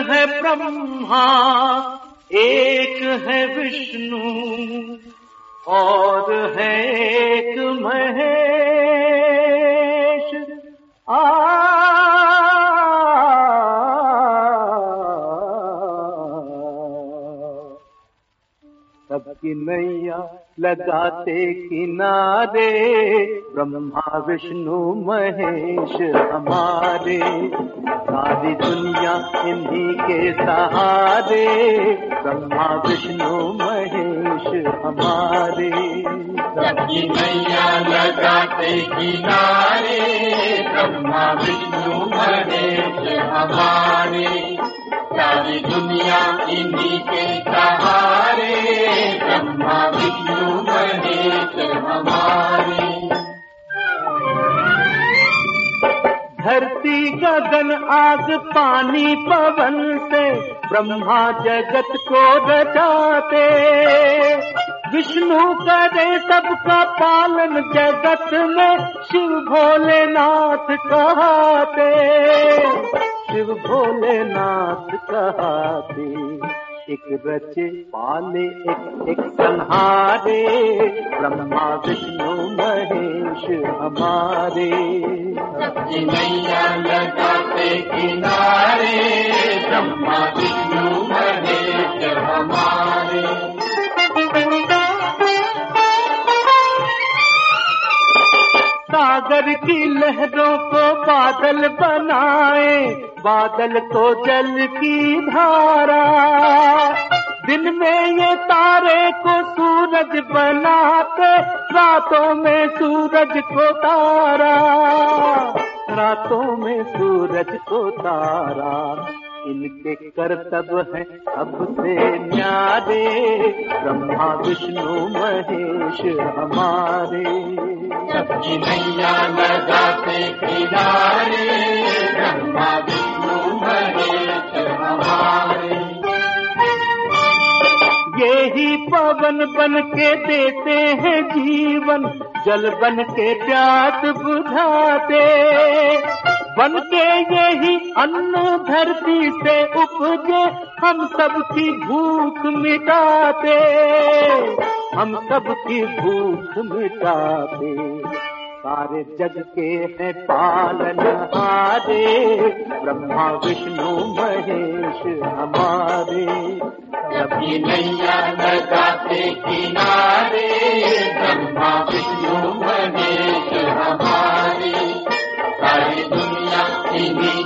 है ब्रह्मा, एक है विष्णु और है एक महेश। सबकी नैया लगाते किनारे, ब्रह्मा विष्णु महेश हमारे। सारी दुनिया इन्हीं के सहारे, ब्रह्मा विष्णु महेश हमारे। सबकी नैया लगाते किनारे, ब्रह्मा विष्णु महेश हमारे। सारी दुनिया इन्हीं के सहारे, ब्रह्मा विष्णु महेश हमारे। धरती गगन आग पानी पवन से ब्रह्मा जगत को रचाते, विष्णु करे सबका पालन जगत में शिव भोलेनाथ कहते, शिव भोलेनाथ कहते। एक रचे पाले एक संहारे, ब्रह्मा विष्णु महेश हमारे। सबकी नैया लगाते किनारे, ब्रह्मा विष्णु महेश हमारे। सागर की लहरों को बादल बनाए, बादल को जल की धारा। दिन में ये तारे को सूरज बनाते, रातों में सूरज को तारा, रातों में सूरज को तारा। इनके करतब हैं सबसे न्यारे, ब्रह्मा विष्णु महेश हमारे। सबकी नैया लगाते किनारे, ब्रह्मा विष्णु महेश हमारे। ये ही पवन बन के देते हैं जीवन, जल बन के प्यास बुझाते, बन के यही अन्न धरती से उपजे हम सबकी भूख मिटाते, हम सबकी भूख मिटाते। सारे जग के हैं पालनहारे, ब्रह्मा विष्णु महेश हमारे। सबकी नैया लगाते किनारे, ब्रह्मा विष्णु महेश हमारे। सारी दुनिया इन्हीं